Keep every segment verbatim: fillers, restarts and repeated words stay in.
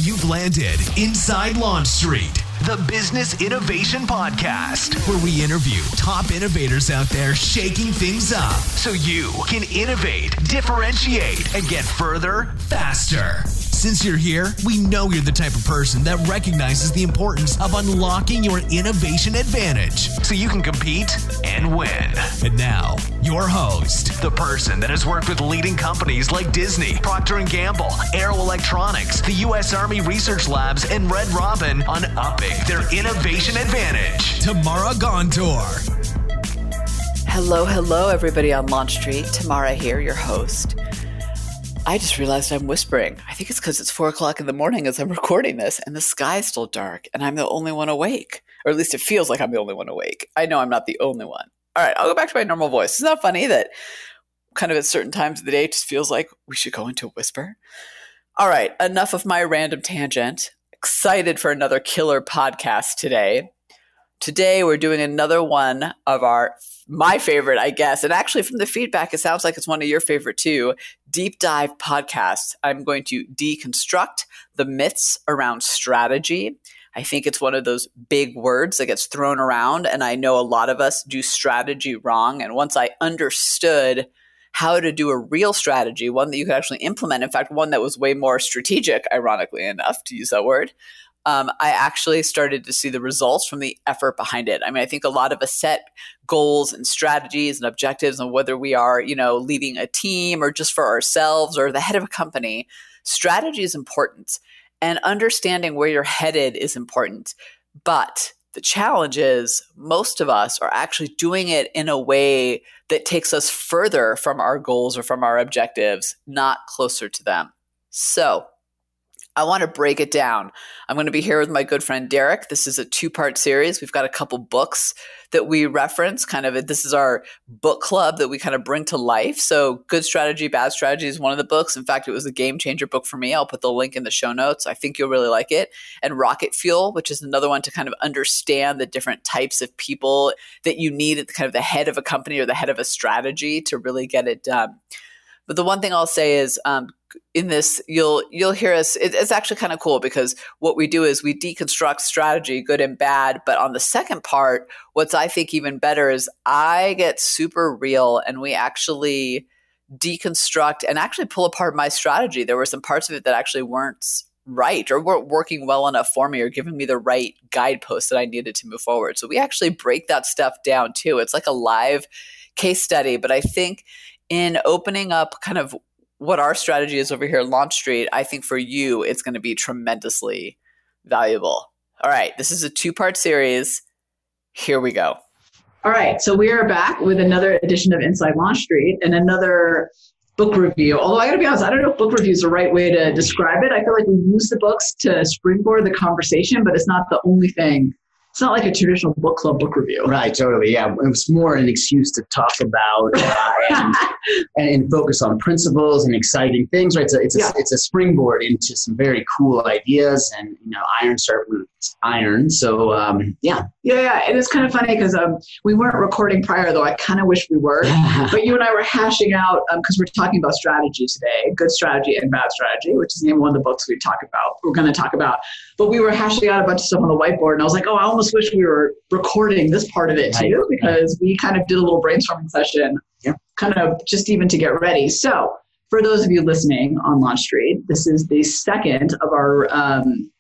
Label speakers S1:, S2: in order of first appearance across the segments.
S1: You've landed inside Launch Street, the Business Innovation Podcast, where we interview top innovators out there shaking things up so you can innovate, differentiate, and get further faster. Since you're here, we know you're the type of person that recognizes the importance of unlocking your innovation advantage so you can compete and win. And now, your host, the person that has worked with leading companies like Disney, Procter and Gamble, Aero Electronics, the U S Army Research Labs, and Red Robin on upping their innovation advantage, Tamara Gontor.
S2: Hello, hello, everybody on Launch Street. Tamara here, your host. I just realized I'm whispering. I think it's because it's four o'clock in the morning as I'm recording this and the sky is still dark and I'm the only one awake. Or at least it feels like I'm the only one awake. I know I'm not the only one. All right, I'll go back to my normal voice. Isn't that funny that kind of at certain times of the day it just feels like we should go into a whisper? All right, enough of my random tangent. Excited for another killer podcast today. Today we're doing another one of our, my favorite, I guess, and actually from the feedback, it sounds like it's one of your favorite too, deep dive podcasts. I'm going to deconstruct the myths around strategy. I think it's one of those big words that gets thrown around, and I know a lot of us do strategy wrong. And once I understood how to do a real strategy, one that you could actually implement, in fact, one that was way more strategic, ironically enough, to use that word, Um, I actually started to see the results from the effort behind it. I mean, I think a lot of us set goals and strategies and objectives, and whether we are, you know, leading a team or just for ourselves or the head of a company, strategy is important and understanding where you're headed is important. But the challenge is most of us are actually doing it in a way that takes us further from our goals or from our objectives, not closer to them. So I want to break it down. I'm going to be here with my good friend Derek. This is a two-part series. We've got a couple books that we reference. Kind of, this is our book club that we kind of bring to life. So Good Strategy, Bad Strategy is one of the books. In fact, it was a game changer book for me. I'll put the link in the show notes. I think you'll really like it. And Rocket Fuel, which is another one to kind of understand the different types of people that you need at the kind of the head of a company or the head of a strategy to really get it done. But the one thing I'll say is um, in this, you'll you'll hear us. It, it's actually kind of cool because what we do is we deconstruct strategy, good and bad. But on the second part, what's I think even better is I get super real and we actually deconstruct and actually pull apart my strategy. There were some parts of it that actually weren't right or weren't working well enough for me or giving me the right guideposts that I needed to move forward. So we actually break that stuff down too. It's like a live case study. But I think in opening up kind of what our strategy is over here at Launch Street, I think for you, it's going to be tremendously valuable. All right, this is a two-part series. Here we go.
S3: All right, so we are back with another edition of Inside Launch Street and another book review. Although I got to be honest, I don't know if book review is the right way to describe it. I feel like we use the books to springboard the conversation, but it's not the only thing. It's not like a traditional book club book review.
S4: Right, totally. Yeah, it was more an excuse to talk about uh, and, and, and focus on principles and exciting things. Right, it's a, it's a, yeah. it's a springboard into some very cool ideas, and you know, iron sharpens iron. So um, yeah,
S3: yeah, yeah. And it's kind of funny because um, we weren't recording prior, though. I kind of wish we were. But you and I were hashing out because um, we're talking about strategy today, good strategy and bad strategy, which is the name of one of the books we talk about. We're going to talk about. But we were hashing out a bunch of stuff on the whiteboard, and I was like, oh, I almost wish we were recording this part of it too, because we kind of did a little brainstorming session,
S4: yeah.
S3: kind of just even to get ready. So for those of you listening on Launch Street, this is the second of our um,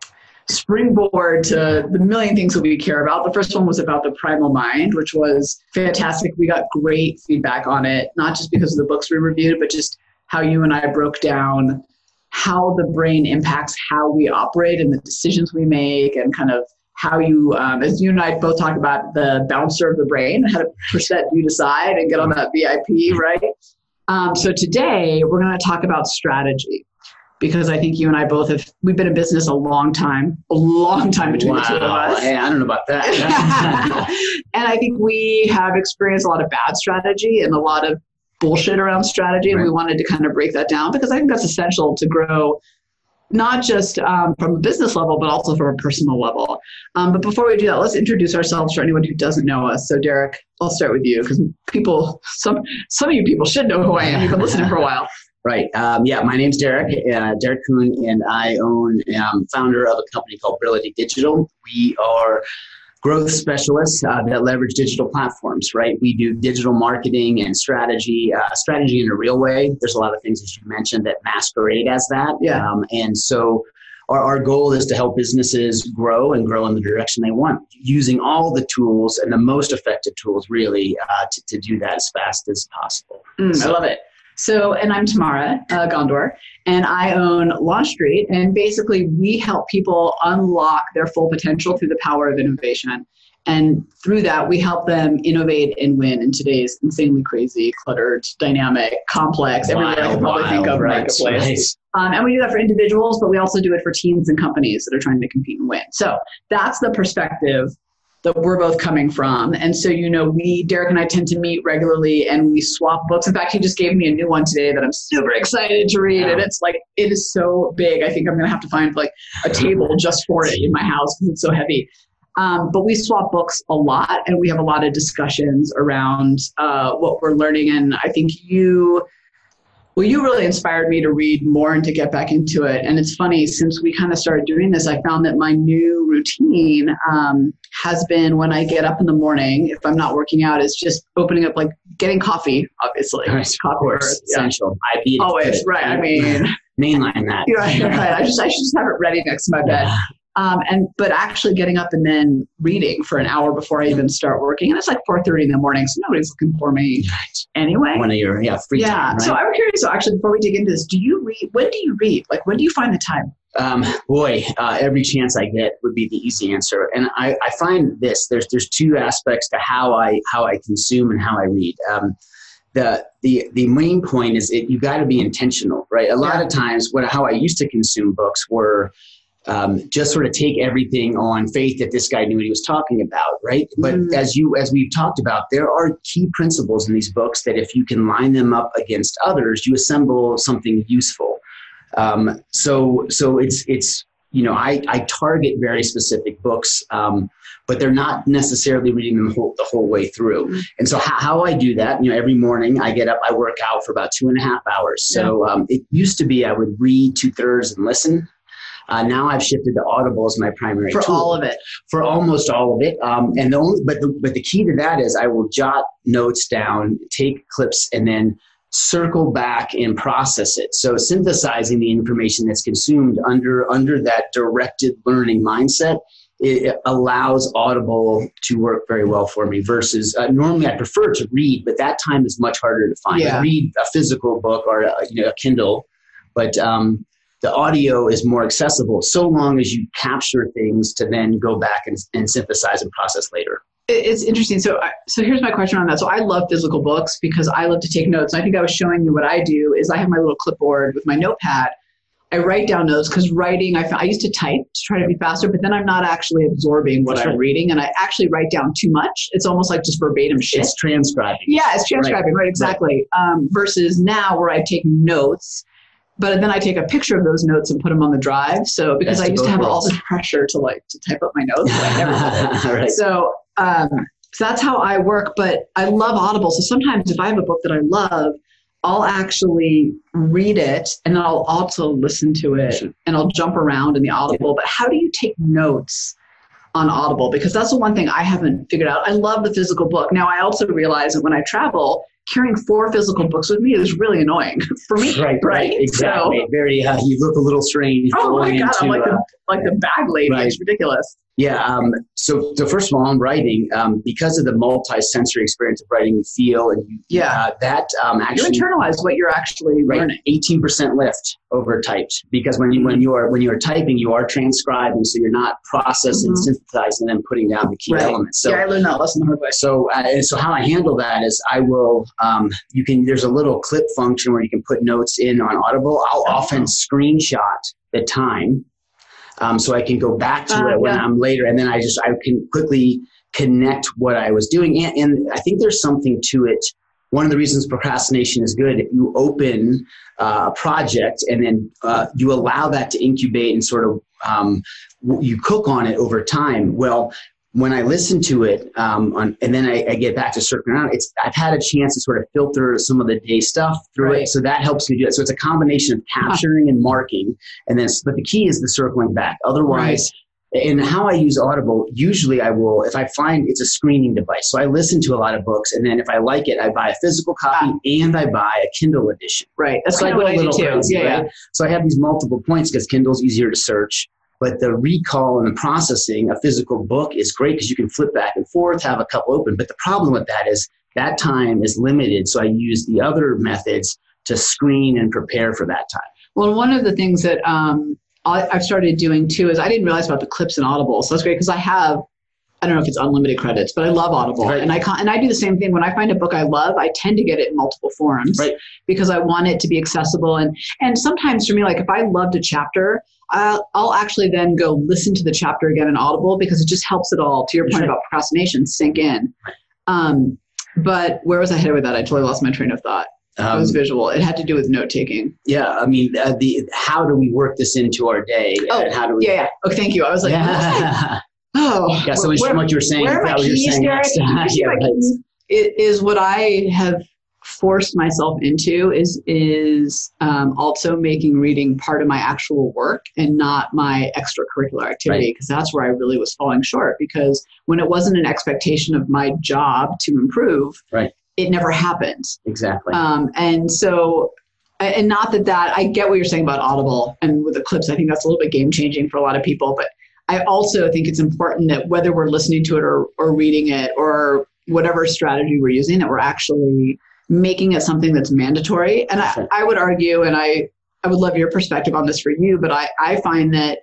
S3: springboard to the million things that we care about. The first one was about the primal mind, which was fantastic. We got great feedback on it, not just because of the books we reviewed, but just how you and I broke down how the brain impacts how we operate and the decisions we make, and kind of how you, um, as you and I both talk about the bouncer of the brain, how to push that dude aside and get on that V I P, right? Um, so today we're going to talk about strategy, because I think you and I both have, we've been in business a long time, a long time between
S4: wow.
S3: the two of us.
S4: Hey, I don't know about that.
S3: And I think we have experienced a lot of bad strategy and a lot of bullshit around strategy. Right. And we wanted to kind of break that down, because I think that's essential to grow, not just um, from a business level, but also from a personal level. Um, but before we do that, let's introduce ourselves for anyone who doesn't know us. So Derek, I'll start with you, because people, some some of you people should know who I am. You've been listening for a while.
S4: Right. Um, yeah, my name's Derek, uh, Derek Kuhn, and I own, um, founder of a company called Brility Digital. We are growth specialists uh, that leverage digital platforms, right? We do digital marketing and strategy, uh, strategy in a real way. There's a lot of things, as you mentioned, that masquerade as that.
S3: Yeah.
S4: Um, and so our, our goal is to help businesses grow and grow in the direction they want, using all the tools and the most effective tools, really, uh, to, to do that as fast as possible.
S3: Mm, so, I love it. So, and I'm Tamara uh, Gondor, and I own Launch Street. And basically, we help people unlock their full potential through the power of innovation. And through that, we help them innovate and win in today's insanely crazy, cluttered, dynamic, complex, everything I can probably think of
S4: right,
S3: marketplace. Right. Um, and we do that for individuals, but we also do it for teams and companies that are trying to compete and win. So that's the perspective that we're both coming from. And so, you know, we, Derek and I tend to meet regularly and we swap books. In fact, he just gave me a new one today that I'm super excited to read. Yeah. And it's like, it is so big. I think I'm going to have to find like a table just for it in my house because it's so heavy. Um, but we swap books a lot and we have a lot of discussions around uh, what we're learning. And I think you, well, you really inspired me to read more and to get back into it. And it's funny, since we kind of started doing this, I found that my new routine um, has been when I get up in the morning, if I'm not working out, is just opening up, like getting coffee, obviously.
S4: Nice, coffee, of course, yeah. Essential. I beat it.
S3: Always, right. I mean,
S4: mainline that.
S3: You're right, you're right. I just, I should just have it ready next to my bed. Yeah. Um, and but actually getting up and then reading for an hour before I even start working, and it's like four thirty in the morning, so nobody's looking for me right. anyway.
S4: One of your yeah free
S3: yeah.
S4: time. Right?
S3: So I'm curious. So actually, before we dig into this, do you read? When do you read? Like, when do you find the time?
S4: Um, boy, uh, every chance I get would be the easy answer. And I, I find this. There's there's two aspects to how I how I consume and how I read. Um, the the the main point is it, you got to be intentional, right? A lot yeah. of times, what how I used to consume books were. Um, just sort of take everything on faith that this guy knew what he was talking about, right? But mm. as you, as we've talked about, there are key principles in these books that if you can line them up against others, you assemble something useful. Um, so, so it's, it's, you know, I, I target very specific books, um, but they're not necessarily reading them whole, the whole way through. Mm. And so how, how I do that, you know, every morning I get up, I work out for about two and a half hours. So um, it used to be I would read two thirds and listen. Uh, now I've shifted to Audible as my primary
S3: for
S4: tool.
S3: all of it.
S4: For almost all of it, um, and the only, but the, but the key to that is I will jot notes down, take clips, and then circle back and process it. So synthesizing the information that's consumed under under that directed learning mindset, it allows Audible to work very well for me. Versus uh, normally I prefer to read, but that time is much harder to find.
S3: Yeah.
S4: I read a physical book or a, you know a Kindle, but um, the audio is more accessible so long as you capture things to then go back and, and synthesize and process later.
S3: It's interesting. So, I, so here's my question on that. So I love physical books because I love to take notes. And I think I was showing you what I do is I have my little clipboard with my notepad. I write down notes because writing, I, I used to type to try to be faster, but then I'm not actually absorbing what That's I'm right. reading. And I actually write down too much. It's almost like just verbatim shit.
S4: It's transcribing.
S3: Yeah, it's transcribing, right, right exactly. Right. Um, versus now where I take notes, but then I take a picture of those notes and put them on the drive. So because Best I used to have worlds. all this pressure to like to type up my notes, but I never did it. Right. So, um, so that's how I work. But I love Audible. So sometimes if I have a book that I love, I'll actually read it and then I'll also listen to it and I'll jump around in the Audible. But how do you take notes on Audible? Because that's the one thing I haven't figured out. I love the physical book. Now I also realize that when I travel, carrying four physical books with me is really annoying for me.
S4: Right, right, exactly. So, Very, uh, you look a little strange.
S3: Oh my God,
S4: into,
S3: I'm like,
S4: uh,
S3: the, like the bag lady. Right. It's ridiculous.
S4: Yeah. Um, so, so first of all, I'm writing um, because of the multi-sensory experience of writing and feel, and you,
S3: yeah,
S4: uh, that um, actually
S3: you internalize what you're actually
S4: right,
S3: learning.
S4: eighteen percent lift over typed because when you when you are when you are typing, you are transcribing, so you're not processing, mm-hmm. synthesizing, and then putting down the key
S3: right.
S4: elements. So,
S3: yeah, I learned that lesson the hard way.
S4: So, uh, and so how I handle that is I will um, you can there's a little clip function where you can put notes in on Audible. I'll oh. often screenshot the time. Um, so I can go back to uh, it when yeah. I'm later, and then I just I can quickly connect what I was doing. And, and I think there's something to it. One of the reasons procrastination is good, if you open uh, a project and then uh, you allow that to incubate and sort of um, you cook on it over time. Well, when I listen to it, um, on, and then I, I get back to circling around, it's I've had a chance to sort of filter some of the day stuff through
S3: Right.
S4: it, so that helps me do it. So it's a combination of capturing and marking, and then but the key is the circling back. Otherwise, right. and how I use Audible, usually I will, if I find it's a screening device, so I listen to a lot of books, and then if I like it, I buy a physical copy ah. and I buy a Kindle edition.
S3: Right, that's
S4: so
S3: kind
S4: I
S3: of what I do too.
S4: Crazy,
S3: yeah,
S4: right?
S3: yeah.
S4: So I have these multiple points because Kindle's easier to search. But the recall and the processing, a physical book is great because you can flip back and forth, have a couple open. But the problem with that is that time is limited. So I use the other methods to screen and prepare for that time.
S3: Well, one of the things that um, I, I've started doing too is I didn't realize about the clips in Audible. So that's great because I have, I don't know if it's unlimited credits, but I love Audible. Right. And I can, and I do the same thing. When I find a book I love, I tend to get it in multiple forms
S4: right.
S3: because I want it to be accessible. And, and sometimes for me, like if I loved a chapter, I'll, I'll actually then go listen to the chapter again in Audible because it just helps it all, to your point right. about procrastination, sink in.
S4: Right.
S3: Um, but where was I headed with that? I totally lost my train of thought. Um, it was visual. It had to do with note taking.
S4: Yeah, I mean, uh, the how do we work this into our day?
S3: Oh,
S4: and how do we?
S3: Yeah, yeah. Okay, thank you. I was like,
S4: yeah.
S3: oh,
S4: yeah. So where, from what you were saying,
S3: where are my keys, Derek?
S4: yeah, right.
S3: It is what I have forced myself into is is um, also making reading part of my actual work and not my extracurricular activity, because right. that's where I really was falling short. Because when it wasn't an expectation of my job to improve,
S4: right.
S3: it never happened.
S4: Exactly.
S3: Um, and so, and not that that, I get what you're saying about Audible and with the clips, I think that's a little bit game changing for a lot of people, but I also think it's important that whether we're listening to it or, or reading it or whatever strategy we're using, that we're actually making it something that's mandatory. And I, I would argue, and I, I would love your perspective on this for you, but I, I find that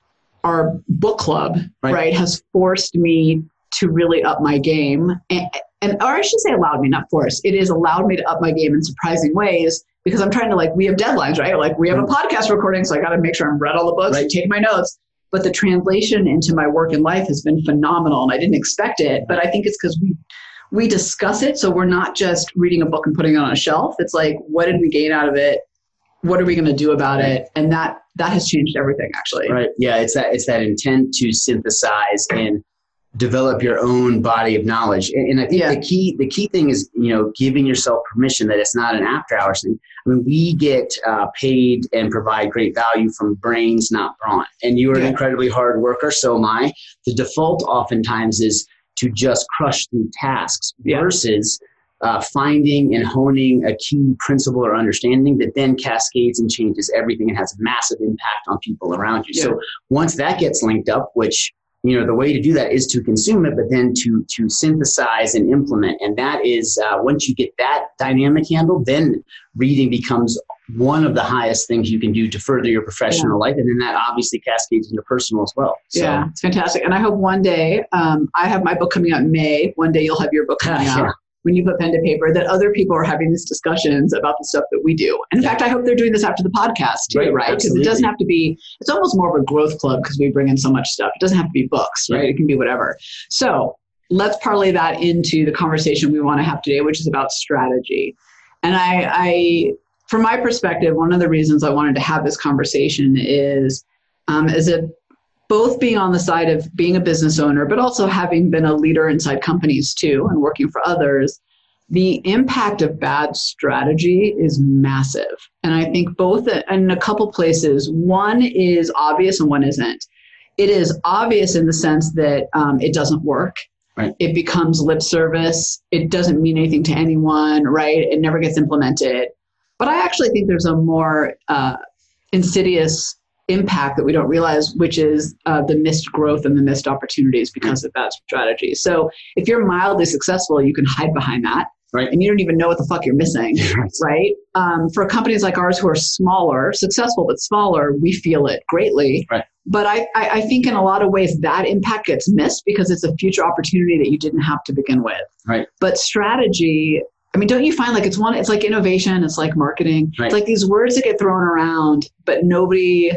S3: our book club, right. right, has forced me to really up my game. And, and, or I should say allowed me, not forced. It has allowed me to up my game in surprising ways because I'm trying to like, we have deadlines, right? Like we have a podcast recording, so I got to make sure I'm read all the books right. and take my notes. But the translation into my work and life has been phenomenal, and I didn't expect it. But I think it's because we we discuss it, so we're not just reading a book and putting it on a shelf. It's like, what did we gain out of it? What are we going to do about it? And that that has changed everything, actually.
S4: Right. Yeah. It's that it's that intent to synthesize and develop your own body of knowledge. And, and I think yeah. the key the key thing is, you know, giving yourself permission that it's not an after hours thing. I mean, we get uh, paid and provide great value from brains, not brawn. And you are yeah. an incredibly hard worker, so am I. The default oftentimes is to just crush through tasks yeah. versus uh, finding and honing a key principle or understanding that then cascades and changes everything and has a massive impact on people around you. Yeah. So once that gets linked up, which, you know, the way to do that is to consume it, but then to to synthesize and implement. And that is, uh, once you get that dynamic handled, then reading becomes one of the highest things you can do to further your professional yeah. life. And then that obviously cascades into personal as well. So.
S3: Yeah, it's fantastic. And I hope one day, um, I have my book coming out in May. One day you'll have your book coming out. Yeah. When you put pen to paper, that other people are having these discussions about the stuff that we do. And in yeah. fact, I hope they're doing this after the podcast too, right? Because right? it doesn't have to be, it's almost more of a growth club because we bring in so much stuff. It doesn't have to be books, right? right? It can be whatever. So let's parlay that into the conversation we want to have today, which is about strategy. And I, I from my perspective, one of the reasons I wanted to have this conversation is, um, is it both being on the side of being a business owner, but also having been a leader inside companies too and working for others, the impact of bad strategy is massive. And I think both in a couple places, one is obvious and one isn't. It is obvious in the sense that um, it doesn't work.
S4: Right.
S3: It becomes lip service. It doesn't mean anything to anyone, right? It never gets implemented. But I actually think there's a more uh, insidious impact that we don't realize, which is uh, the missed growth and the missed opportunities because of that strategy. So if you're mildly successful, you can hide behind that.
S4: Right.
S3: And you don't even know what the fuck you're missing, right? Um, for companies like ours who are smaller, successful but smaller, we feel it greatly.
S4: Right.
S3: But I, I, I think in a lot of ways that impact gets missed because it's a future opportunity that you didn't have to begin with.
S4: Right.
S3: But strategy, I mean, don't you find like it's one, it's like innovation, it's like marketing.
S4: Right.
S3: It's like these words that get thrown around, but nobody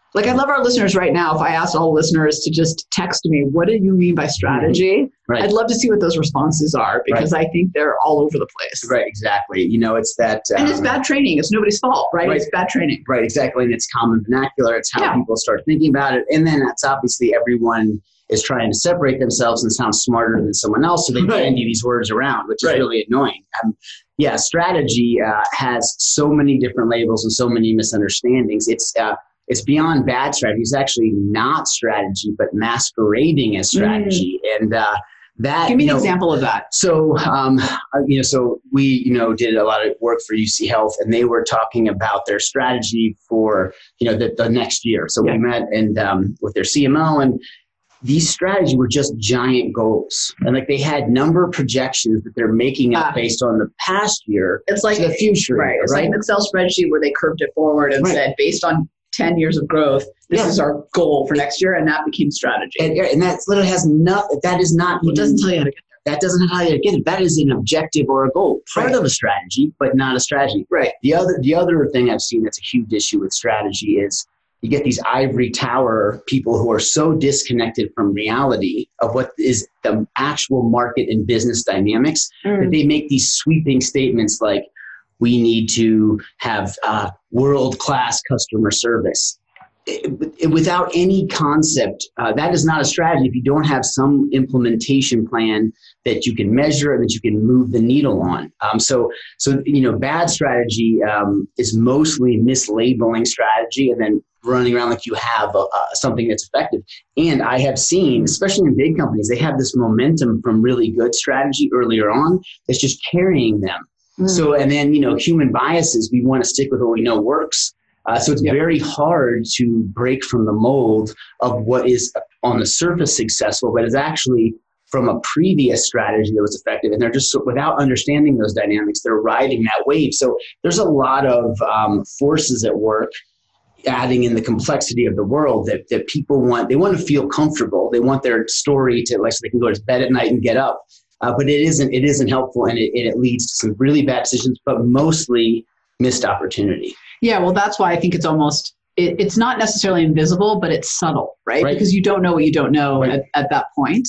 S3: Like, I'd love our listeners right now, if I asked all listeners to just text me, what do you mean by strategy?
S4: Mm-hmm. Right.
S3: I'd love to see what those responses are, because right. I think they're all over the place.
S4: Right, exactly. You know, it's that... Um,
S3: and it's bad training. It's nobody's fault, right? right? It's bad training.
S4: Right, exactly. And it's common vernacular. It's how
S3: yeah.
S4: people start thinking about it. And then that's obviously everyone is trying to separate themselves and sound smarter than someone else, so they right. bandy these words around, which is right. really annoying. Um, yeah, strategy uh, has so many different labels and so many misunderstandings. It's... Uh, It's beyond bad strategy. It's actually not strategy, but masquerading as strategy. Mm. And uh, that.
S3: Give me
S4: you
S3: an
S4: know,
S3: example of that.
S4: So, um, you know, so we, you know, did a lot of work for U C Health, and they were talking about their strategy for, you know, the, the next year. So yeah. we met and um, with their C M O, and these strategies were just giant goals. And like they had number projections that they're making up uh, based on the past year.
S3: It's like
S4: the future.
S3: Right.
S4: Year,
S3: it's
S4: right?
S3: like an Excel spreadsheet where they curved it forward and right. said, based on ten years of growth, this yeah. is our goal for next year, and that became strategy.
S4: And, and that literally has not, that is not,
S3: well, it doesn't tell you how to get there.
S4: That doesn't tell you how to get it. That is an objective or a goal, part right. of a strategy, but not a strategy.
S3: Right.
S4: The other, the other thing I've seen that's a huge issue with strategy is you get these ivory tower people who are so disconnected from reality of what is the actual market and business dynamics mm. that they make these sweeping statements like, we need to have uh, world-class customer service. It, it, without any concept, uh, that is not a strategy if you don't have some implementation plan that you can measure and that you can move the needle on. Um, so, so you know, bad strategy um, is mostly mislabeling strategy and then running around like you have a, uh, something that's effective. And I have seen, especially in big companies, they have this momentum from really good strategy earlier on that's just carrying them. So, and then, you know, human biases, we want to stick with what we know works. Uh, so it's yep. very hard to break from the mold of what is on the surface successful, but is actually from a previous strategy that was effective. And they're just, without understanding those dynamics, they're riding that wave. So there's a lot of um, forces at work, adding in the complexity of the world that, that people want. They want to feel comfortable. They want their story to, like, so they can go to bed at night and get up. Uh, but it isn't it isn't helpful, and it, it leads to some really bad decisions, but mostly missed opportunity.
S3: Yeah, well, that's why I think it's almost, it, it's not necessarily invisible, but it's subtle, right?
S4: right.
S3: Because you don't know what you don't know right. at, at that point.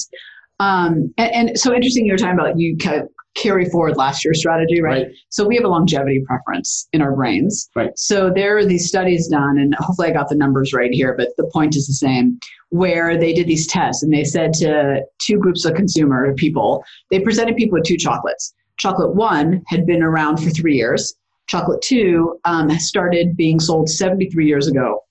S3: Um, and, and so interesting, you were talking about you kind of carry forward last year's strategy, right?
S4: right?
S3: So we have a longevity preference in our brains.
S4: Right.
S3: So there are these studies done, and hopefully I got the numbers right here, but the point is the same, where they did these tests and they said to two groups of consumer people, they presented people with two chocolates. Chocolate one had been around for three years. Chocolate two um, started being sold seventy-three years ago,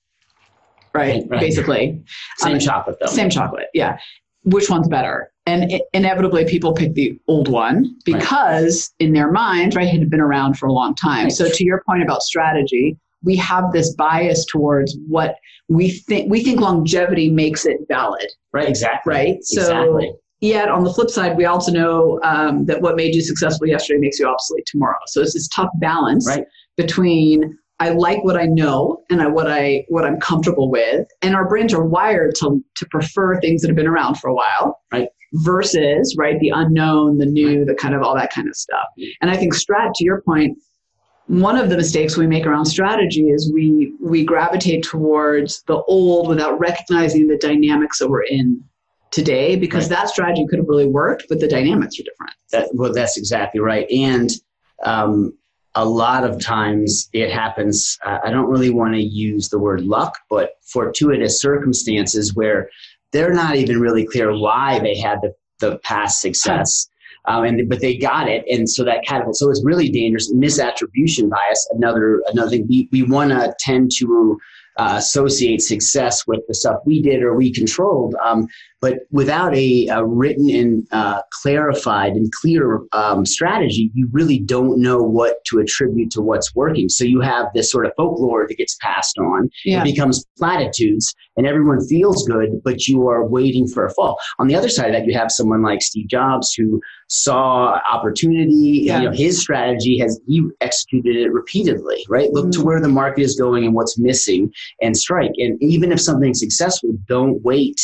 S3: right? right. Basically.
S4: Same
S3: um,
S4: chocolate though.
S3: Same chocolate, yeah. Which one's better? And it, inevitably people pick the old one because right. in their mind, right, it had been around for a long time. Right. So to your point about strategy, we have this bias towards what we think, we think longevity makes it valid.
S4: Right, exactly.
S3: Right? So
S4: exactly.
S3: Yet on the flip side, we also know um, that what made you successful yesterday makes you obsolete tomorrow. So it's this tough balance
S4: right.
S3: between I like what I know and I, what I what I'm comfortable with, and our brains are wired to to prefer things that have been around for a while,
S4: right?
S3: Versus right the unknown, the new, the kind of all that kind of stuff. And I think strat, to your point, one of the mistakes we make around strategy is we we gravitate towards the old without recognizing the dynamics that we're in today, because right. that strategy could have really worked, but the dynamics are different.
S4: That, well, that's exactly right. And um, a lot of times it happens, uh, I don't really want to use the word luck, but fortuitous circumstances where they're not even really clear why they had the, the past success. Um, and but they got it, and so that kind of so it's really dangerous. Misattribution bias, another another thing. We we want to tend to uh, associate success with the stuff we did or we controlled, um, but without a, a written and uh, clarified and clear um, strategy, you really don't know what to attribute to what's working. So you have this sort of folklore that gets passed on.
S3: Yeah.
S4: It becomes platitudes, and everyone feels good, but you are waiting for a fall. On the other side of that, you have someone like Steve Jobs who saw opportunity.
S3: Yeah.
S4: You know, his strategy has he executed it repeatedly, right? Look
S3: Mm-hmm.
S4: to where the market is going and what's missing and strike. And even if something's successful, don't wait.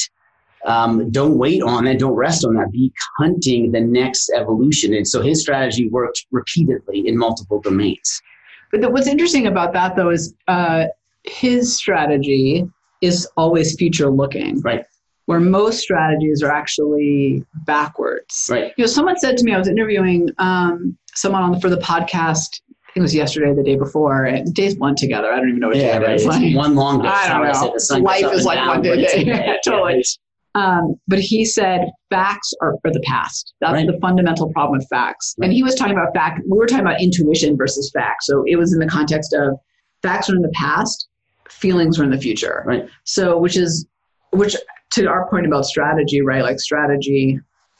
S4: Um, don't wait on that. Don't rest on that. Be hunting the next evolution. And so his strategy worked repeatedly in multiple domains.
S3: But the, what's interesting about that, though, is uh, his strategy is always future looking.
S4: Right.
S3: Where most strategies are actually backwards.
S4: Right.
S3: You know, someone said to me, I was interviewing um, someone on the, for the podcast, I think it was yesterday, or the day before, and days blend together. I don't even know what
S4: yeah,
S3: day
S4: right.
S3: it is.
S4: It's
S3: like,
S4: one long day.
S3: I don't know.
S4: I said,
S3: Life is like one day. day. Yeah, totally.
S4: Yeah,
S3: um, but he said facts are for the past. That's
S4: right.
S3: the fundamental problem with facts.
S4: Right.
S3: And he was talking about fact. We were talking about intuition versus facts. So it was in the context of facts are in the past, feelings are in the future.
S4: Right.
S3: So which is, which to our point about strategy, right? Like strategy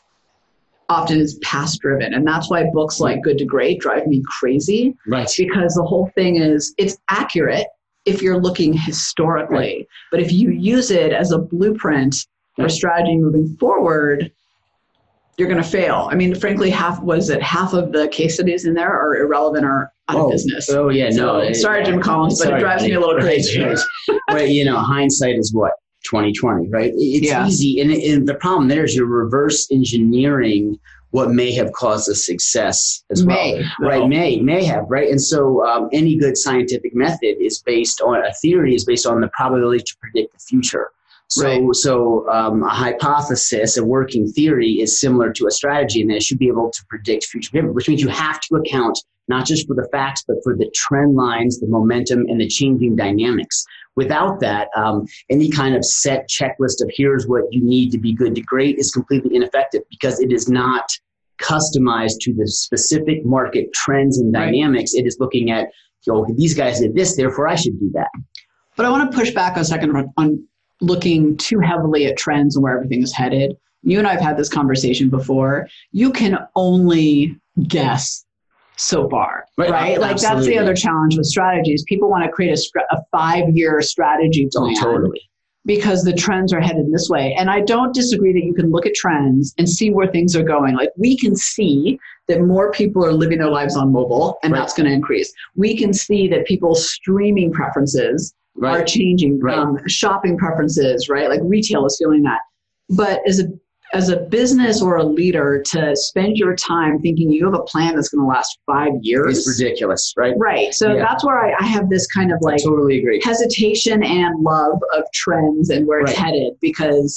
S3: often is past driven. And that's why books like Good to Great drive me crazy.
S4: Right.
S3: Because the whole thing is, it's accurate if you're looking historically. Right. But if you use it as a blueprint for strategy moving forward, you're going to fail. I mean, frankly, half was it half of the case studies in there are irrelevant or out
S4: oh,
S3: of business.
S4: Oh yeah,
S3: so,
S4: no.
S3: Sorry,
S4: it,
S3: Jim Collins, but
S4: sorry,
S3: it drives
S4: buddy.
S3: me a little
S4: Right,
S3: crazy.
S4: Right. Right. You know, hindsight is what? twenty twenty, right? It's
S3: yeah.
S4: easy. And, and the problem there is you're reverse engineering what may have caused a success as
S3: may,
S4: well. Right, may, may have, right? And so um, any good scientific method is based on, a theory is based on the probability to predict the future. So,
S3: right.
S4: so um, a hypothesis, a working theory is similar to a strategy, and it should be able to predict future behavior, which means you have to account not just for the facts, but for the trend lines, the momentum, and the changing dynamics. Without that, um, any kind of set checklist of here's what you need to be good to great is completely ineffective because it is not customized to the specific market trends and dynamics. Right. It is looking at, you know, these guys did this, therefore I should do that.
S3: But I want to push back a second on, on looking too heavily at trends and where everything is headed. You and I have had this conversation before. You can only guess so far, right? right? Like
S4: Absolutely.
S3: That's the other challenge with strategies. People want to create a, stra- a five-year strategy plan.
S4: Oh, totally.
S3: Because the trends are headed this way. And I don't disagree that you can look at trends and see where things are going. Like we can see that more people are living their lives on mobile and right. that's going to increase. We can see that people's streaming preferences right. are changing,
S4: right.
S3: um, shopping preferences, right? Like retail is feeling that. But as a as a business or a leader to spend your time thinking you have a plan that's going to last five years.
S4: It's ridiculous, right?
S3: Right. So yeah. that's where I, I have this kind of like
S4: I totally agree.
S3: hesitation and love of trends and where right. it's headed because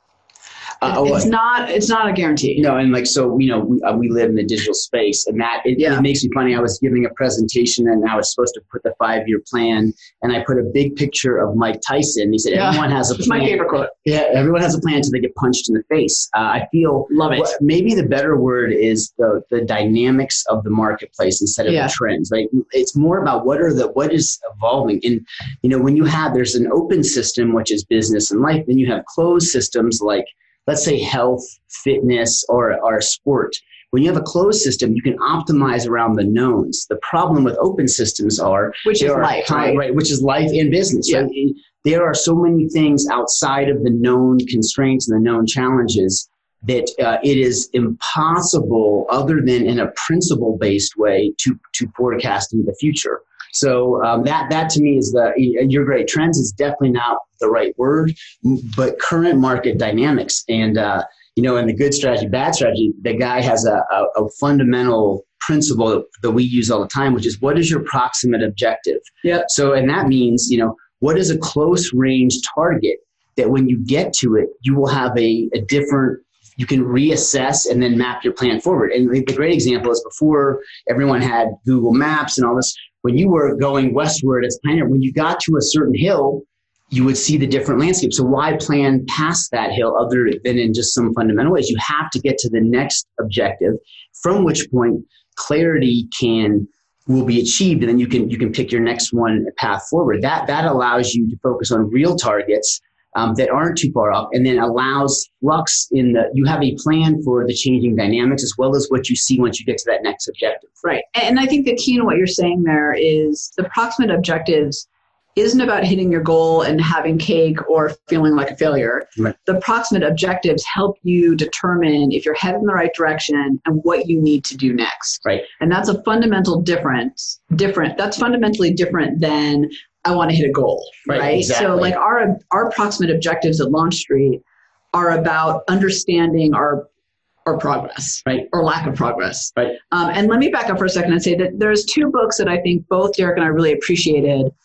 S3: uh, it's not it's not a guarantee.
S4: No, and like so, you know, we uh, we live in the digital space, and that it, yeah. it makes me funny. I was giving a presentation, and I was supposed to put the five year plan, and I put a big picture of Mike Tyson. He said, yeah. "Everyone has a
S3: plan." It's
S4: plan.
S3: my favorite quote.
S4: Yeah, everyone has a plan until they get punched in the face. Uh, I feel
S3: love it.
S4: What, maybe the better word is the the dynamics of the marketplace instead of
S3: yeah.
S4: the trends. Right? It's more about what are the what is evolving, and you know, when you have there's an open system which is business and life, then you have closed systems like, let's say health, fitness, or, or sport. When you have a closed system, you can optimize around the knowns. The problem with open systems are
S3: which is life,
S4: kind,
S3: right?
S4: right? Which is life and business.
S3: Yeah.
S4: Right? There are so many things outside of the known constraints and the known challenges that uh, it is impossible, other than in a principle-based way, to to forecast into the future. So um, that that to me is the you're great. Trends is definitely not the right word, but current market dynamics and uh, you know, in the good strategy, bad strategy, the guy has a, a, a fundamental principle that we use all the time, which is what is your proximate objective?
S3: Yeah.
S4: So and that means, you know, what is a close range target that when you get to it, you will have a, a different. You can reassess and then map your plan forward. And the great example is before everyone had Google Maps and all this. When you were going westward as a planner, when you got to a certain hill, you would see the different landscape. So why plan past that hill other than in just some fundamental ways? You have to get to the next objective, from which point clarity can will be achieved, and then you can you can pick your next one path forward. That that allows you to focus on real targets um, that aren't too far off, and then allows flux in the. You have a plan for the changing dynamics as well as what you see once you get to that next objective.
S3: Right, and I think the key in what you're saying there is the proximate objectives isn't about hitting your goal and having cake or feeling like a failure.
S4: Right.
S3: The proximate objectives help you determine if you're headed in the right direction and what you need to do next.
S4: Right.
S3: And that's a fundamental difference. Different. That's fundamentally different than I want to hit a goal.
S4: Right.
S3: Right.
S4: Exactly.
S3: So like our our proximate objectives at Launch Street are about understanding our our progress,
S4: right,
S3: or lack of progress.
S4: Right.
S3: Um, and let me back up for a second and say that there's two books that I think both Derek and I really appreciated.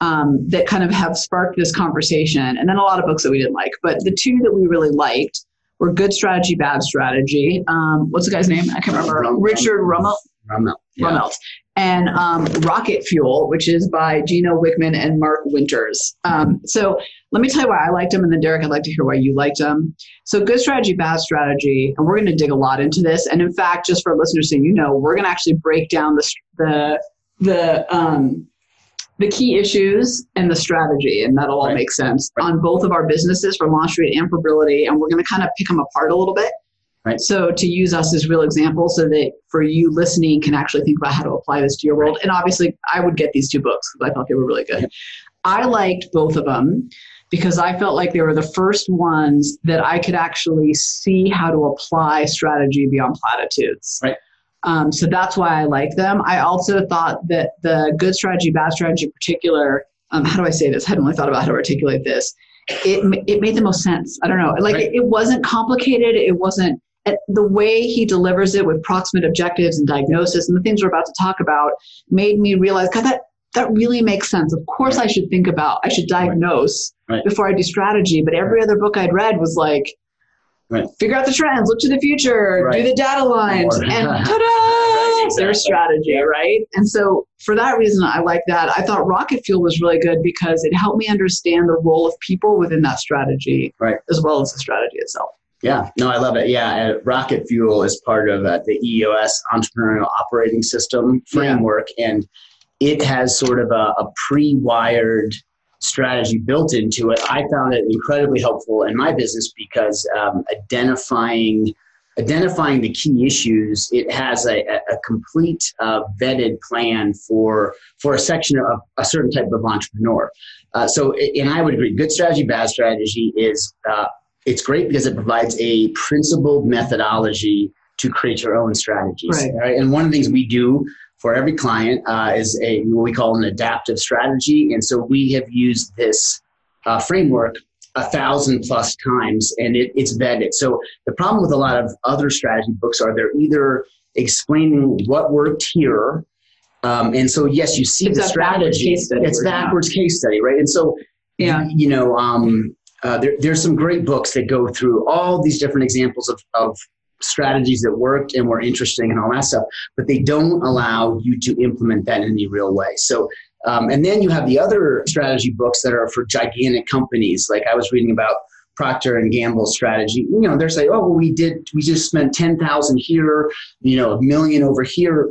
S3: um, that kind of have sparked this conversation. And then a lot of books that we didn't like. But the two that we really liked were Good Strategy, Bad Strategy. Um, what's the guy's name? I can't remember.
S4: Rum,
S3: Richard Rummelt.
S4: Rummelt. Yeah.
S3: Rummelt. And um, Rocket Fuel, which is by Gino Wickman and Mark Winters. Um, so let me tell you why I liked them, and then Derek, I'd like to hear why you liked them. So Good Strategy, Bad Strategy, and we're going to dig a lot into this. And in fact, just for listeners so you know, we're going to actually break down the the the um, the key issues and the strategy, and that'll all
S4: right.
S3: make sense
S4: right.
S3: on both of our businesses for Launch Street and for Ability, and we're going to kind of pick them apart a little bit.
S4: Right.
S3: So to use us as real examples so that for you listening can actually think about how to apply this to your world. And obviously I would get these two books because I thought they were really good. I liked both of them because I felt like they were the first ones that I could actually see how to apply strategy beyond platitudes.
S4: Right.
S3: Um, so that's why I like them. I also thought that the Good Strategy, Bad Strategy in particular, um, how do I say this? I hadn't really thought about how to articulate this. It it made the most sense. I don't know. Like
S4: right.
S3: it, it wasn't complicated. It wasn't. The way he delivers it with proximate objectives and diagnosis and the things we're about to talk about made me realize, God, that, that really makes sense. Of course, right. I should think about, I should diagnose right. Right. before I do strategy. But every other book I'd read was like, right. figure out the trends, look to the future, right. do the data lines, or, and ta-da, right, exactly. there's strategy, right? And so for that reason, I like that. I thought Rocket Fuel was really good because it helped me understand the role of people within that strategy, right. as well as the strategy itself.
S4: Yeah, no, I love it. Yeah, uh, Rocket Fuel is part of uh, the E O S Entrepreneurial Operating System framework, yeah. and it has sort of a, a pre-wired strategy built into it. I found it incredibly helpful in my business because um, identifying identifying the key issues, it has a, a complete uh, vetted plan for for a section of a certain type of entrepreneur. Uh, so, and I would agree, Good Strategy, Bad Strategy is uh, it's great because it provides a principled methodology to create your own strategies.
S3: Right.
S4: Right? And one of the things we do for every client uh, is a what we call an adaptive strategy. And so we have used this uh, framework a thousand plus times, and it, it's vetted. So the problem with a lot of other strategy books are they're either explaining what worked here. Um, and so, yes, you see
S3: it's
S4: the strategy. It's backwards case study, right? And so, yeah, you, you know, um, Uh, there, there's some great books that go through all these different examples of, of strategies that worked and were interesting and all that stuff, but they don't allow you to implement that in any real way. So, um, and then you have the other strategy books that are for gigantic companies. Like I was reading about Procter and Gamble's strategy. You know, they're saying, oh, well, we did, we just spent ten thousand here, you know, a million over here.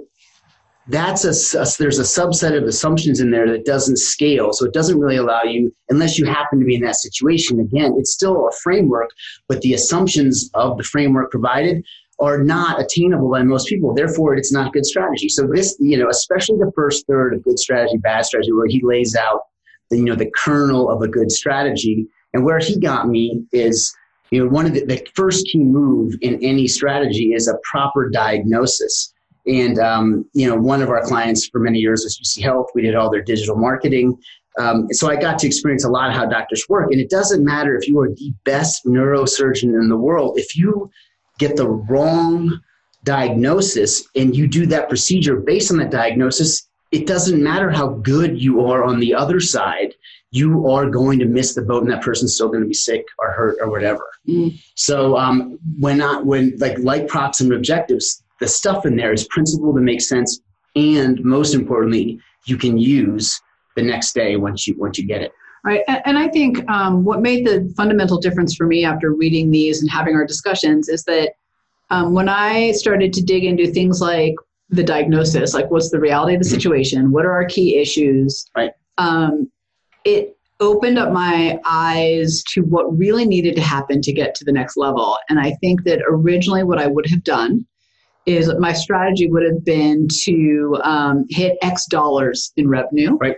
S4: That's a, a, there's a subset of assumptions in there that doesn't scale. So it doesn't really allow you, unless you happen to be in that situation. Again, it's still a framework, but the assumptions of the framework provided are not attainable by most people. Therefore, it's not good strategy. So this, you know, especially the first third of Good Strategy, Bad Strategy, where he lays out the, you know, the kernel of a good strategy. And where he got me is, you know, one of the, the first key move in any strategy is a proper diagnosis. And, um, you know, one of our clients for many years was U C Health. We did all their digital marketing. Um, so I got to experience a lot of how doctors work. And it doesn't matter if you are the best neurosurgeon in the world. If you get the wrong diagnosis and you do that procedure based on that diagnosis, it doesn't matter how good you are on the other side. You are going to miss the boat and that person's still going to be sick or hurt or whatever. Mm. So um, when not, when like, like proximate objectives, the stuff in there is principled and makes sense. And most importantly, you can use the next day once you once you get it.
S3: Right. And, and I think um, what made the fundamental difference for me after reading these and having our discussions is that um, when I started to dig into things like the diagnosis, like what's the reality of the situation, what are our key issues,
S4: right.
S3: um, it opened up my eyes to what really needed to happen to get to the next level. And I think that originally what I would have done is my strategy would have been to um, hit X dollars in revenue,
S4: right.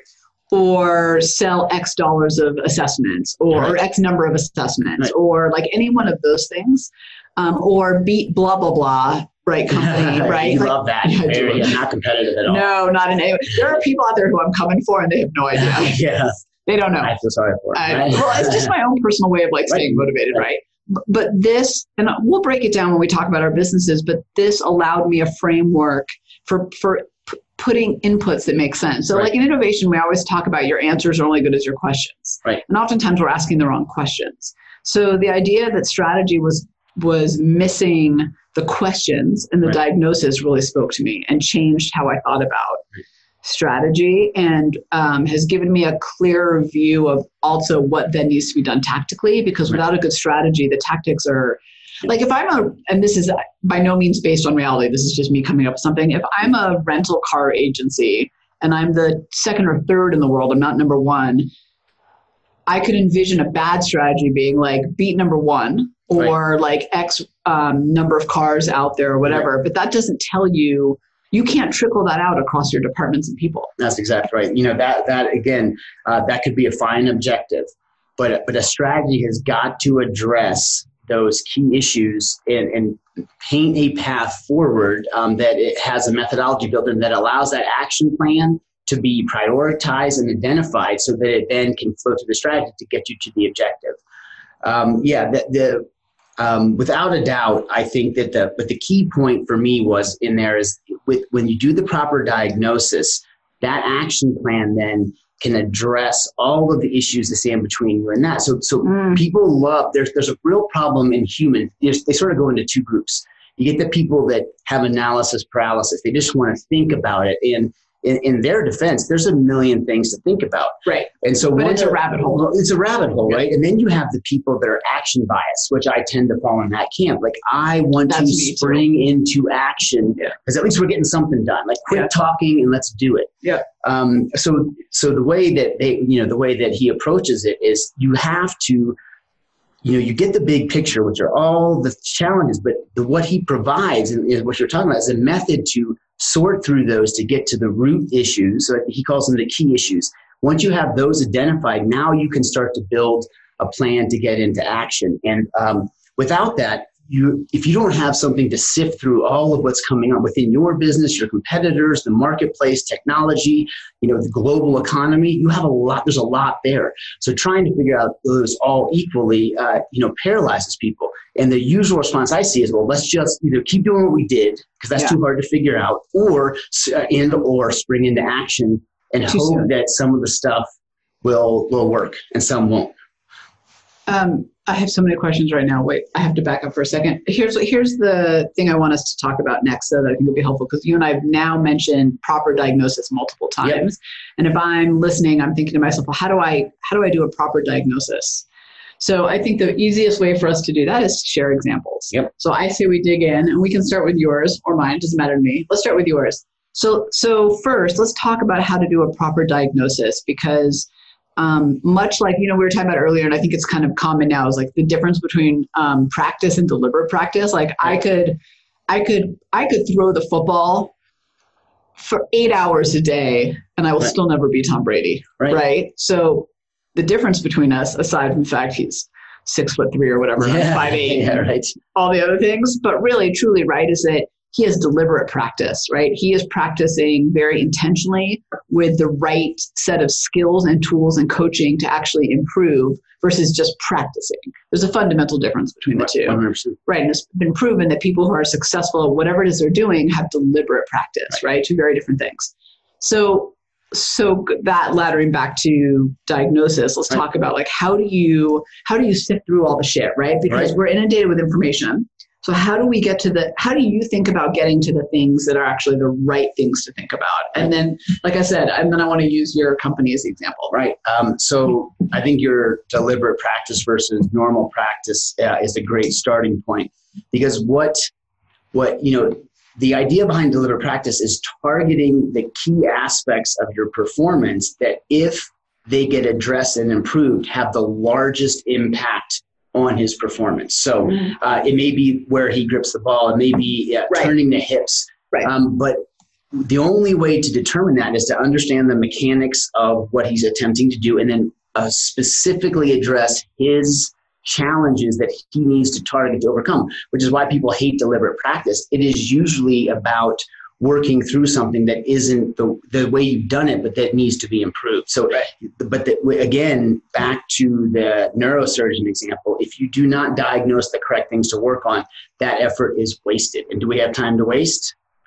S3: or sell X dollars of assessments, or, right. or X number of assessments, right. or like any one of those things, um, or beat blah, blah, blah, right, company, right?
S4: You
S3: like,
S4: love that. Yeah, Very, not competitive at all.
S3: No, not in any way. There are people out there who I'm coming for and they have no idea.
S4: Yeah.
S3: They don't know.
S4: I feel sorry for them. Right?
S3: Well, it's just my own personal way of like right. staying motivated, right? But this, and we'll break it down when we talk about our businesses, but this allowed me a framework for, for p- putting inputs that make sense. So
S4: Right.
S3: like in innovation, we always talk about your answers are only good as your questions.
S4: Right.
S3: And oftentimes we're asking the wrong questions. So the idea that strategy was was missing the questions and the
S4: Right.
S3: diagnosis really spoke to me and changed how I thought about
S4: Right.
S3: strategy, and um, has given me a clearer view of also what then needs to be done tactically, because
S4: Right.
S3: without a good strategy, the tactics are like, if I'm a, and this is by no means based on reality, this is just me coming up with something. If I'm a rental car agency and I'm the second or third in the world, I'm not number one, I could envision a bad strategy being like beat number one, or right. like X um, number of cars out there or whatever. Right. But that doesn't tell you, you can't trickle that out across your departments and people.
S4: That's exactly right. You know, that, that again, uh, that could be a fine objective, but, but a strategy has got to address those key issues and, and paint a path forward um, that it has a methodology built in that allows that action plan to be prioritized and identified so that it then can flow to the strategy to get you to the objective. Um, yeah, the, the um, without a doubt, I think that the, but the key point for me was in there is with, when you do the proper diagnosis, that action plan then can address all of the issues that stand between you and that. So, so mm. people love, there's, there's a real problem in human, there's, they sort of go into two groups. You get the people that have analysis paralysis. They just want to think about it. And in, in their defense, there's a million things to think about.
S3: Right.
S4: And so
S3: but it's a rabbit hole.
S4: It's a rabbit hole, yeah. right? And then you have the people that are action biased, which I tend to fall in that camp. Like, I want That's to spring too. into action because yeah. at least we're getting something done. Like, quit yeah. talking and let's do it.
S3: Yeah.
S4: Um, so, so the way that they, you know, the way that he approaches it is you have to, you know, you get the big picture, which are all the challenges, but the, what he provides and is what you're talking about is a method to sort through those to get to the root issues. So he calls them the key issues. Once you have those identified, now you can start to build a plan to get into action. And um, without that, you, if you don't have something to sift through all of what's coming on within your business, your competitors, the marketplace, technology, you know, the global economy, you have a lot, there's a lot there. So trying to figure out those all equally, uh, you know, paralyzes people. And the usual response I see is, well, let's just either keep doing what we did, because that's yeah. too hard to figure out, or uh, and or spring into action and too hope soon. that some of the stuff will will work and some won't.
S3: Um, I have so many questions right now. Wait, I have to back up for a second. Here's here's the thing I want us to talk about next, so that I think will be helpful, because you and I have now mentioned proper diagnosis multiple times. Yep. And if I'm listening, I'm thinking to myself, well, how do I how do I do a proper diagnosis? So I think the easiest way for us to do that is to share examples.
S4: Yep.
S3: So I say we dig in, and we can start with yours or mine. It doesn't matter to me. Let's start with yours. So so first, let's talk about how to do a proper diagnosis, because um, much like, you know, we were talking about earlier, and I think it's kind of common now, is like the difference between um, practice and deliberate practice. Like I could, I could, I could throw the football for eight hours a day, and I will right. still never be Tom Brady. Right. Right. So the difference between us, aside from the fact he's six foot three or whatever,
S4: yeah,
S3: five eight,
S4: yeah, right.
S3: all the other things, but really, truly, right, is that he has deliberate practice, right? He is practicing very intentionally with the right set of skills and tools and coaching to actually improve versus just practicing. There's a fundamental difference between the two.
S4: one hundred percent.
S3: Right. And it's been proven that people who are successful at whatever it is they're doing have deliberate practice, right? right? Two very different things. So, so that laddering back to diagnosis, let's right. talk about like, how do you, how do you sift through all the shit, right? Because right. we're inundated with information. So how do we get to the, how do you think about getting to the things that are actually the right things to think about? And then, like I said, and then I want to use your company as the example.
S4: Right. Um, so I think your deliberate practice versus normal practice uh, is a great starting point, because what, what, you know, the idea behind deliberate practice is targeting the key aspects of your performance that, if they get addressed and improved, have the largest impact on his performance. So uh, it may be where he grips the ball, it may be uh, right. turning the hips.
S3: Right.
S4: Um, but the only way to determine that is to understand the mechanics of what he's attempting to do, and then uh, specifically address his challenges that he needs to target to overcome, which is why people hate deliberate practice. It is usually about working through something that isn't the the way you've done it, but that needs to be improved. So, right. but the, again, back to the neurosurgeon example, if you do not diagnose the correct things to work on, that effort is wasted. And do we have time to waste?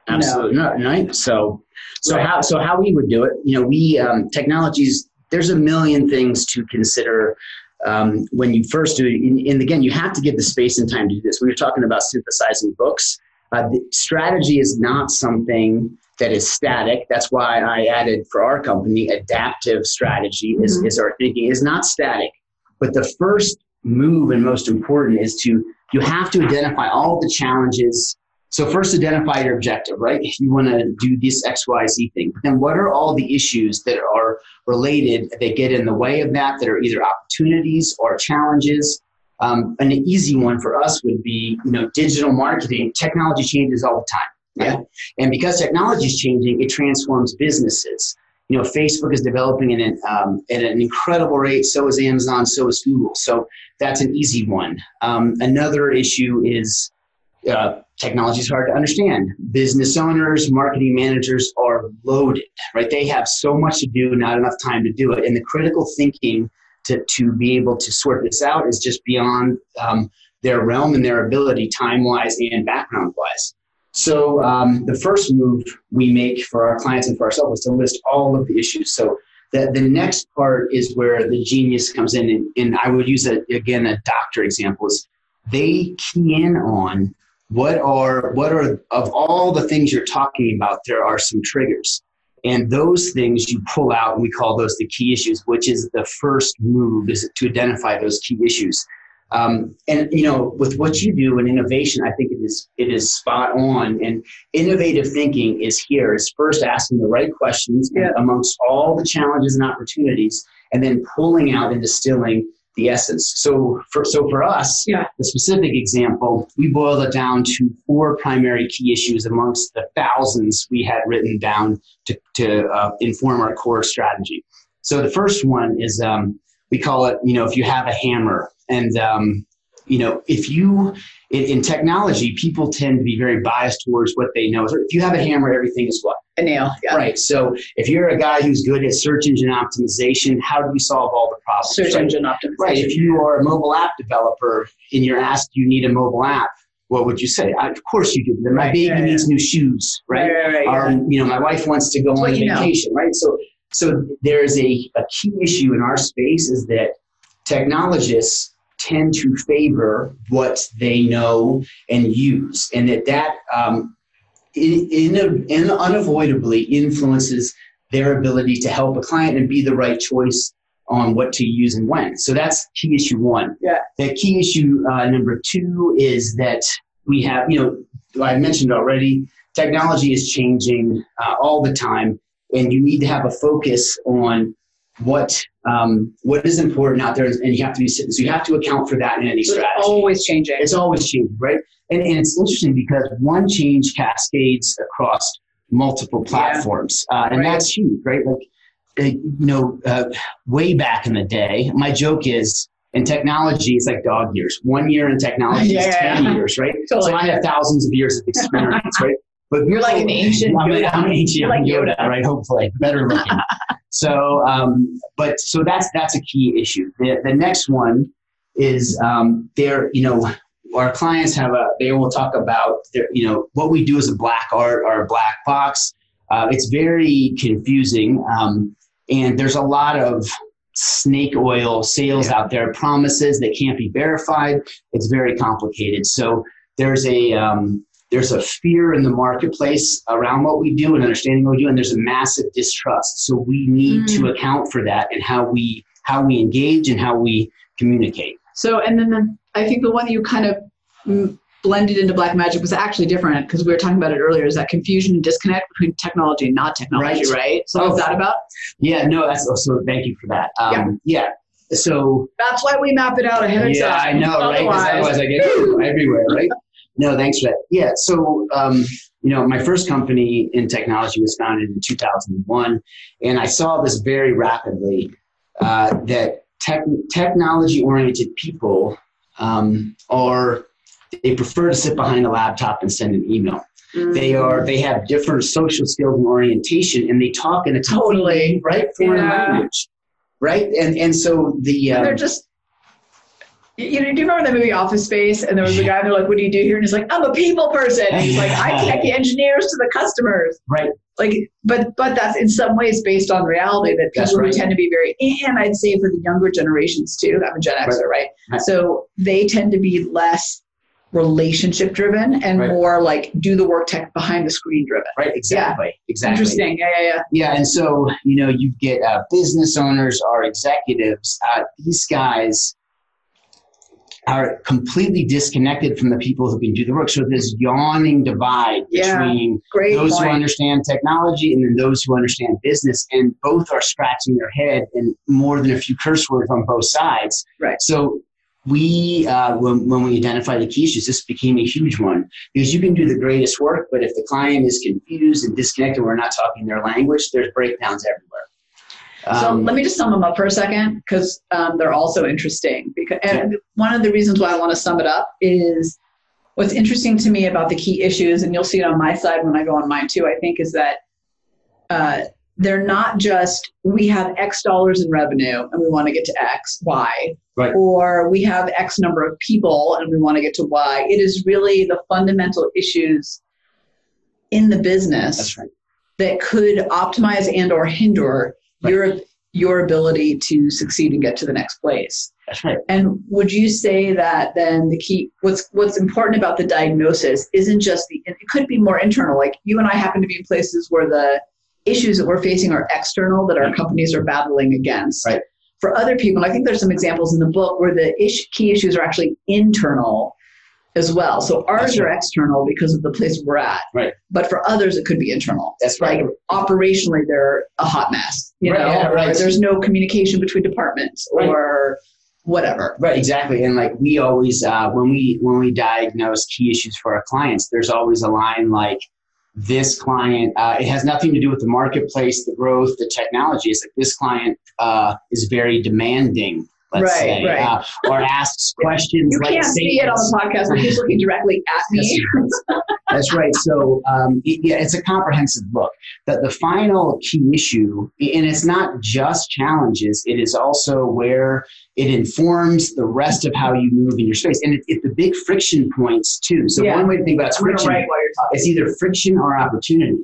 S4: absolutely not. Right. So, so right. how so how we would do it? You know, we um, technologies. There's a million things to consider um, when you first do it. And, and again, you have to give the space and time to do this. We were talking about synthesizing books. Uh, the strategy is not something that is static. That's why I added for our company, adaptive strategy is, mm-hmm. is our thinking is not static. But the first move and most important is to, you have to identify all the challenges. So first identify your objective, right? If you want to do this X Y Z thing, but then what are all the issues that are related that get in the way of that, that are either opportunities or challenges? Um, an easy one for us would be, you know, digital marketing. Technology changes all the time. Right? Yeah. And because technology is changing, it transforms businesses. You know, Facebook is developing at an, um, at an incredible rate. So is Amazon. So is Google. So that's an easy one. Um, another issue is uh, technology is hard to understand. Business owners, marketing managers are loaded, right? They have so much to do, not enough time to do it. And the critical thinking to, to be able to sort this out is just beyond um, their realm and their ability, time-wise and background-wise. So um, the first move we make for our clients and for ourselves is to list all of the issues. So the, the next part is where the genius comes in. And, and I would use, a, again, a doctor example is they key in on what are, what are, of all the things you're talking about, there are some triggers. And those things you pull out, and we call those the key issues, which is the first move, is to identify those key issues. Um, and, you know, with what you do in innovation, I think it is it is spot on. And innovative thinking is here. It's first asking the right questions yeah. amongst all the challenges and opportunities, and then pulling out and distilling the essence. So for so for us, yeah. the specific example, we boiled it down to four primary key issues amongst the thousands we had written down to, to uh, inform our core strategy. So the first one is, um, we call it, you know, if you have a hammer. And, um, you know, if you, in, in technology, people tend to be very biased towards what they know. If you have a hammer, everything is what?
S3: A nail. Yeah.
S4: Right. So if you're a guy who's good at search engine optimization, how do you solve all the problems?
S3: Search
S4: right?
S3: engine optimization.
S4: Right. If you are a mobile app developer and you're asked, do you need a mobile app? What would you say? I, of course you do. My right, baby yeah, needs yeah. new shoes, right? right, right, right or, yeah. you know, my wife wants to go on vacation, know. right? So, so there's a, a key issue in our space is that technologists tend to favor what they know and use, and that that um, in, in, in unavoidably influences their ability to help a client and be the right choice on what to use and when. So that's key issue one.
S3: Yeah.
S4: The key issue uh, number two is that we have, you know, I mentioned already, technology is changing uh, all the time, and you need to have a focus on what um, what is important out there, and you have to be sitting. So you have to account for that in any strategy.
S3: It's always changing.
S4: It's always changing, right? And, and it's interesting because one change cascades across multiple platforms, yeah. uh, and right. that's huge, right? Like, uh, you know, uh, way back in the day, my joke is, in technology, it's like dog years. One year in technology yeah. is ten years, right? Totally. So I have thousands of years of experience, right?
S3: But you're like an ancient
S4: I'm,
S3: Yoda.
S4: I'm an ancient
S3: like
S4: Yoda, Yoda, right? Hopefully, better looking. So, um, but so that's that's a key issue. The, the next one is um, there. You know, our clients have a. They will talk about their. You know, what we do is a black art or a black box. Uh, it's very confusing, um, and there's a lot of snake oil sales yeah. out there, promises that can't be verified. It's very complicated. So there's a. Um, There's a fear in the marketplace around what we do and understanding what we do, and there's a massive distrust. So we need mm. to account for that and how we how we engage and how we communicate.
S3: So, and then the, I think the one that you kind of blended into Black Magic was actually different because we were talking about it earlier. Is that confusion and disconnect between technology and not technology, right? right? So, oh, what's that about?
S4: Yeah, no, that's so. Thank you for that. Um, yeah. yeah. So
S3: that's why we map it out ahead of time.
S4: Yeah, I know, right? Because otherwise I get everywhere, right? No, thanks for that. Yeah, so, um, you know, my first company in technology was founded in two thousand one, and I saw this very rapidly, uh, that tech, technology-oriented people um, are, they prefer to sit behind a laptop and send an email. Mm-hmm. They are, they have different social skills and orientation, and they talk in a totally, right, foreign yeah. language, right? And and so the...
S3: Um, they're just... You know, do you remember the movie Office Space? And there was a guy, and they're like, what do you do here? And he's like, I'm a people person. And he's like, I connect the engineers to the customers.
S4: Right.
S3: Like, but but that's in some ways based on reality that people right. who tend to be very, and I'd say for the younger generations too, I'm a Gen Xer, right? right? right. So they tend to be less relationship driven and right. more like do the work tech behind the screen driven.
S4: Right, exactly.
S3: Yeah.
S4: Exactly.
S3: Interesting. Yeah, yeah, yeah.
S4: Yeah, and so, you know, you get uh, business owners or executives, uh, these guys are completely disconnected from the people who can do the work. So there's yawning divide
S3: yeah,
S4: between those point. who understand technology and then those who understand business, and both are scratching their head and more than a few curse words on both sides.
S3: Right.
S4: So we, uh, when, when we identify the key issues, this became a huge one because you can do the greatest work, but if the client is confused and disconnected, we're not talking their language, there's breakdowns everywhere.
S3: So
S4: Um,
S3: let me just sum them up for a second because um, they're also interesting. Because and yeah. one of the reasons why I want to sum it up is what's interesting to me about the key issues, and you'll see it on my side when I go on mine too, I think, is that uh, they're not just we have X dollars in revenue and we want to get to X, Y,
S4: right.
S3: or we have X number of people and we want to get to Y. It is really the fundamental issues in the business
S4: That's right.
S3: that could optimize and or hinder Right. your your ability to succeed and get to the next place.
S4: That's right.
S3: And would you say that then the key, what's what's important about the diagnosis isn't just the, it could be more internal. Like you and I happen to be in places where the issues that we're facing are external, that our companies are battling against.
S4: Right.
S3: For other people, and I think there's some examples in the book where the issue, key issues are actually internal as well. So ours That's are right. external because of the place we're at.
S4: Right.
S3: But for others, it could be internal.
S4: That's right.
S3: Like operationally, they're a hot mess. You
S4: right,
S3: know,
S4: yeah, right.
S3: or there's no communication between departments
S4: right.
S3: or whatever.
S4: Right, exactly. And like we always, uh, when we when we diagnose key issues for our clients, there's always a line like, this client, uh, it has nothing to do with the marketplace, the growth, the technology. It's like this client uh, is very demanding. Let's
S3: right,
S4: say,
S3: right.
S4: uh, or asks questions.
S3: You
S4: like
S3: can't see it on the podcast, but he's looking directly at me.
S4: That's right. So, um, it, yeah, it's a comprehensive look. The, the final key issue, and it's not just challenges, it is also where it informs the rest of how you move in your space. And it's it, the big friction points, too. So,
S3: yeah.
S4: one way to think about it's friction,
S3: right while you're talking.
S4: It's either friction or opportunity.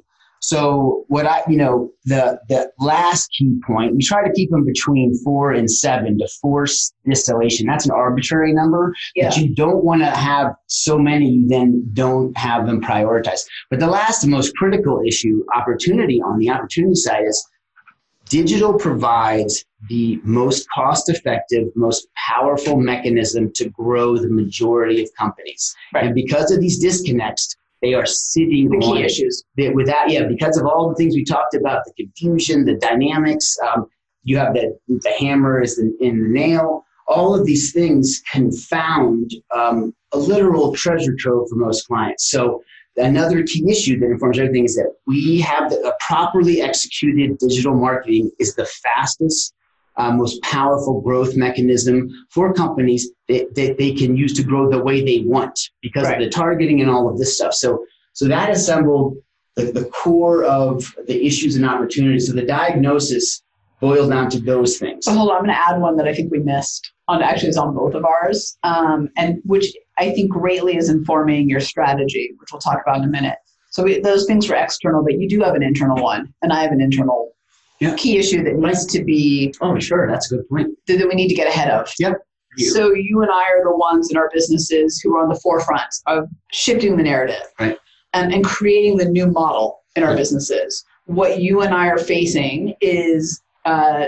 S4: So what I, you know, the the last key point, we try to keep them between four and seven to force distillation. That's an arbitrary number,
S3: yeah.
S4: but you don't want to have so many you then don't have them prioritized. But the last and most critical issue, opportunity on the opportunity side, is digital provides the most cost-effective, most powerful mechanism to grow the majority of companies.
S3: Right.
S4: And because of these disconnects, they are sitting
S3: the
S4: on
S3: key issues.
S4: They, without, yeah, because of all the things we talked about, the confusion, the dynamics, um, you have the, the hammer is in, in the nail. All of these things confound um, a literal treasure trove for most clients. So another key issue that informs everything is that we have the, a properly executed digital marketing is the fastest, Uh, most powerful growth mechanism for companies that, that they can use to grow the way they want because
S3: right.
S4: of the targeting and all of this stuff. So, so that assembled the, the core of the issues and opportunities. So the diagnosis boils down to those things.
S3: So hold on, I'm going to add one that I think we missed. On actually, it's on both of ours, um, and which I think greatly is informing your strategy, which we'll talk about in a minute. So we, those things were external, but you do have an internal one, and I have an internal. Yeah. Key issue that needs to be
S4: oh sure that's a good point
S3: that we need to get ahead of.
S4: Yep.
S3: So you and I are the ones in our businesses who are on the forefront of shifting the narrative,
S4: right,
S3: and, and creating the new model in our
S4: right.
S3: businesses. What you and I are facing is uh,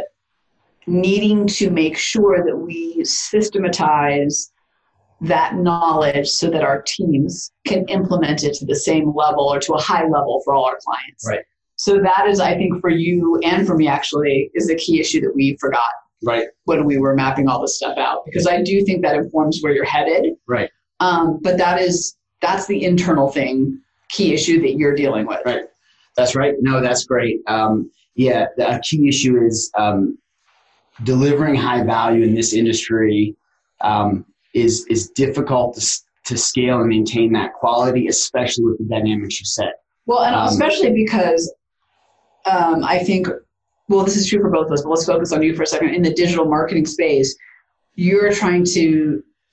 S3: needing to make sure that we systematize that knowledge so that our teams can implement it to the same level or to a high level for all our clients.
S4: Right.
S3: So that is, I think, for you and for me, actually, is the key issue that we forgot
S4: right.
S3: when we were mapping all this stuff out. Because I do think that informs where you're headed.
S4: Right.
S3: Um, but that is that's the internal thing, key issue that you're dealing with.
S4: Right. That's right. No, that's great. Um, yeah, the key issue is um, delivering high value in this industry um, is is difficult to to scale and maintain that quality, especially with the dynamics you said.
S3: Well, and
S4: um,
S3: especially because um, I think, well, this is true for both of us, but let's focus on you for a second. In the digital marketing space, you're trying to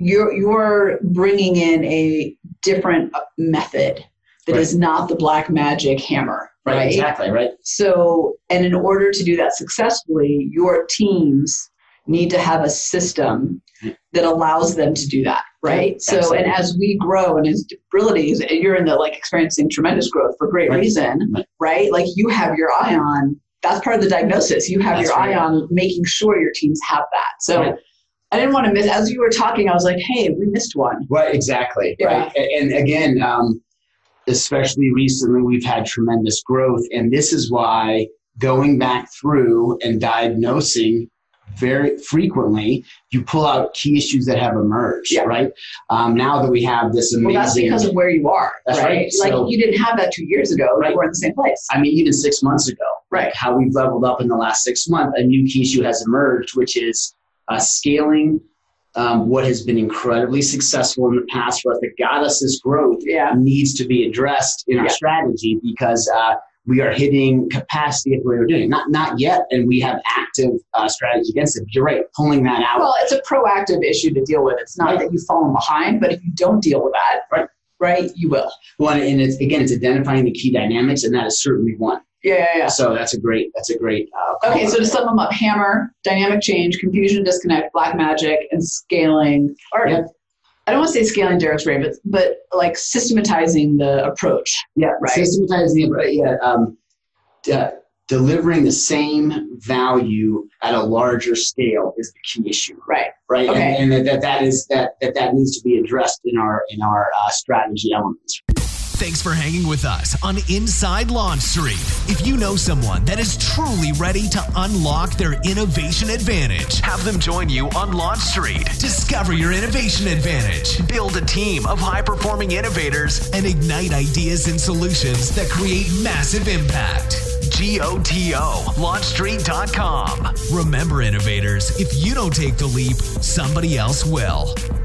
S3: you're you're bringing in a different method that
S4: Right.
S3: is not the black magic hammer,
S4: Right,
S3: right?
S4: exactly, right.
S3: So, and in order to do that successfully, your teams need to have a system that allows them to do that, right? So,
S4: Absolutely.
S3: and as we grow and as abilities, and you're in the like experiencing tremendous growth for great
S4: Right.
S3: reason,
S4: Right.
S3: right? Like you have your eye on, that's part of the diagnosis. You have
S4: That's
S3: your
S4: right.
S3: eye on making sure your teams have that. So
S4: Right.
S3: I didn't want to miss, as you were talking, I was like, hey, we missed one.
S4: Right, exactly.
S3: Yeah.
S4: Right. A- And again, um, especially recently, we've had tremendous growth. And this is why going back through and diagnosing very frequently, you pull out key issues that have emerged,
S3: Yeah.
S4: right? Um, now that we have this amazing...
S3: Well, that's because of where you are,
S4: That's
S3: right?
S4: right.
S3: Like
S4: So-
S3: you didn't have that two years ago.
S4: Right.
S3: You were in the same place.
S4: I mean, even six months ago,
S3: Right.
S4: like how we've leveled up in the last six months, a new key issue has emerged, which is uh, scaling um, what has been incredibly successful in the past for us that got us this growth
S3: Yeah.
S4: needs to be addressed in our
S3: Yeah.
S4: strategy because uh, we are hitting capacity of the way we're doing it. Not, not yet, and we have active uh, strategy against it. But you're right, pulling that out.
S3: Well, it's a proactive issue to deal with. It's not
S4: Right.
S3: that you've fallen behind, but if you don't deal with that,
S4: Right.
S3: right, you will.
S4: Well, and it's, again, it's identifying the key dynamics, and that is certainly one.
S3: Yeah, yeah, yeah.
S4: So that's a great, that's a great. Uh, call
S3: Okay, so
S4: out.
S3: to sum them up, hammer, dynamic change, confusion, disconnect, black magic, and scaling. Or
S4: Yeah.
S3: I don't want to say scaling Derek's way, but but like systematizing the approach.
S4: Yeah,
S3: Right.
S4: systematizing, the- yeah, um, de- delivering the same value at a larger scale is the key issue,
S3: Right.
S4: right?
S3: Okay.
S4: And, and that, that that is that, that that needs to be addressed in our in our uh, strategy elements.
S1: Thanks for hanging with us on Inside Launch Street. If you know someone that is truly ready to unlock their innovation advantage, have them join you on Launch Street. Discover your innovation advantage. Build a team of high-performing innovators and ignite ideas and solutions that create massive impact. G O T O, launch street dot com. Remember, innovators, if you don't take the leap, somebody else will.